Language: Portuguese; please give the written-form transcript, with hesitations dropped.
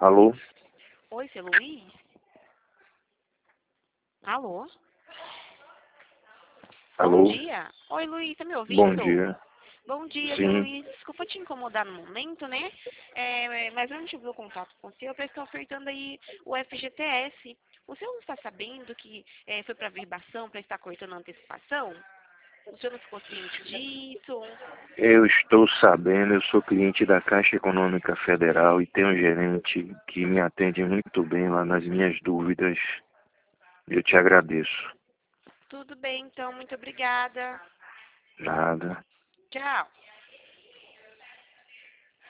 Alô? Oi, seu Luiz? Alô? Bom Alô? dia. Oi, Luiz, tá me Bom ouvindo? dia. Bom dia, seu Sim, Luiz. Desculpa te incomodar no momento, né? Mas eu não tive o contato com você, eu estou ofertando aí o FGTS. O senhor não está sabendo que foi para verbação, para estar cortando a antecipação? O senhor não ficou ciente disso? eu estou sabendo, eu sou cliente da Caixa Econômica Federal e tenho um gerente que me atende muito bem lá nas minhas dúvidas. Eu te agradeço. Tudo bem, então, muito obrigada. Nada. Tchau.